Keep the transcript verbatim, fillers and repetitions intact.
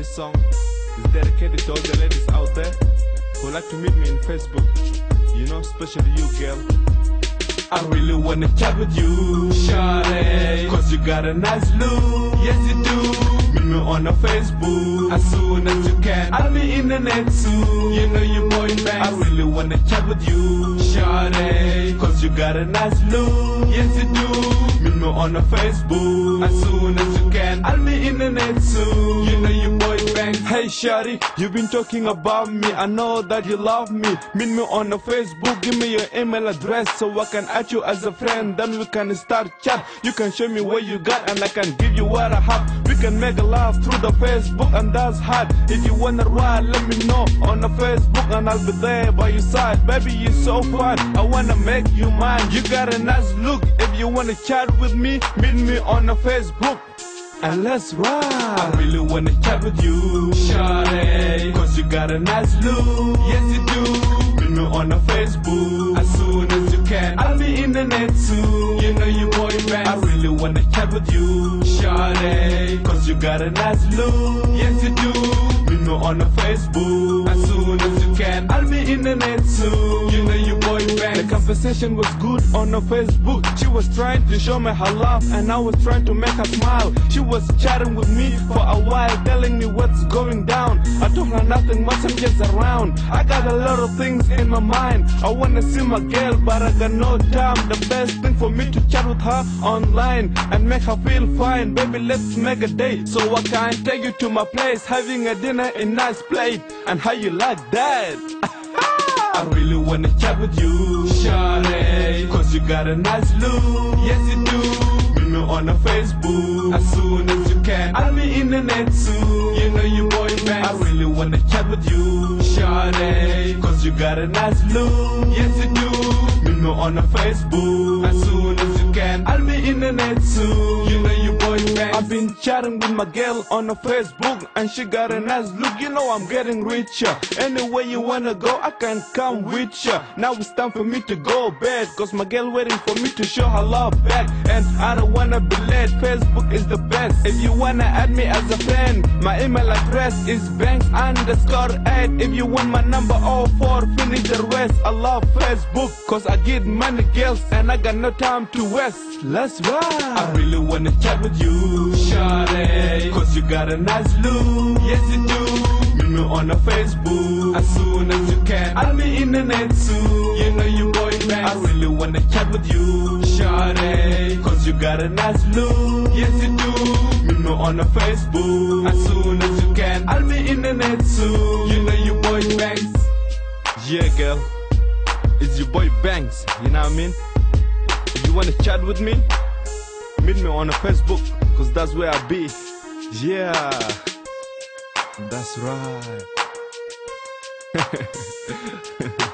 This song is dedicated to all the ladies out there who like to meet me in Facebook. You know, especially you, girl. I really wanna chat with you, shawty, cause you got a nice look. Yes you do. Meet me on a Facebook as soon as you can. I'll be in the net soon. You know your boy Banks. I really wanna chat with you, shawty, cause you got a nice look. Yes you do. Meet me on a Facebook as soon as you can. I'll be in the net soon. You know your boy Banks. Hey shawty, you've been talking about me. I know that you love me. Meet me on a Facebook. Give me your email address so I can add you as a friend. Then we can start chat. You can show me what you got and I can give you what I have. We can make a laugh through the Facebook and that's hard. If you wanna ride, let me know on the Facebook and I'll be there by your side. Baby, you're so fun. I wanna make you mine. You got a nice look. If you wanna chat with me, meet me on the Facebook and let's ride. I really wanna chat with you, shawty, cause you got a nice look. Yes you do. Meet me on the Facebook as soon as you can. I'll be in the net soon. You know your boy Banks. I really wanna chat with you, shawty, cause you got a nice look. Yes you do. Meet me on the Facebook as soon as you can. I'll be in the net soon. You know your boy Banks. The conversation was good on the Facebook. She was trying to show me her love and I was trying to make her smile. She was chatting with me for a while, telling me what's going down. I told her nothing much, I'm just around. I got a lot of things in my mind. I wanna see my girl, but I got no time. The best thing for me to chat with her online and make her feel fine. Baby, let's make a date so I can take you to my place, having a dinner in nice plate. And how you like that? I really wanna chat with you, shawty, cause you got a nice look. Yes you do. Meet me on the Facebook as soon as you can. I'll be in the net soon. You know your boy Banks. I really wanna chat with you, shawty, cause you got a nice look. Yes you do. Meet me on the Facebook as soon as you can. I'll be in the net soon. You know your boy Banks. I've been chatting with my girl on the Facebook and she got a nice look. You know I'm getting richer. Anywhere you wanna go, I can come with ya. Now it's time for me to go bed, cause my girl waiting for me to show her love back. And I don't wanna be late, Facebook is the best. If you wanna add me as a friend, my email address is banks underscore eight. If you want my number, oh four, finish the rest. I love Facebook, cause I get money girls and I got no time to waste. Let's ride. I really wanna chat with you, shawty, cause you got a nice look. Yes you do. Meet me on the Facebook as soon as you can. I'll be in the net soon. You know your boy Banks. I really wanna chat with you, shawty, cause you got a nice look. Yes you do. Meet me on the Facebook as soon as you can. I'll be in the net soon. You know your boy Banks. Yeah girl, it's your boy Banks. You know what I mean? If you wanna chat with me, meet me on the Facebook, cause that's where I be. Yeah, that's right.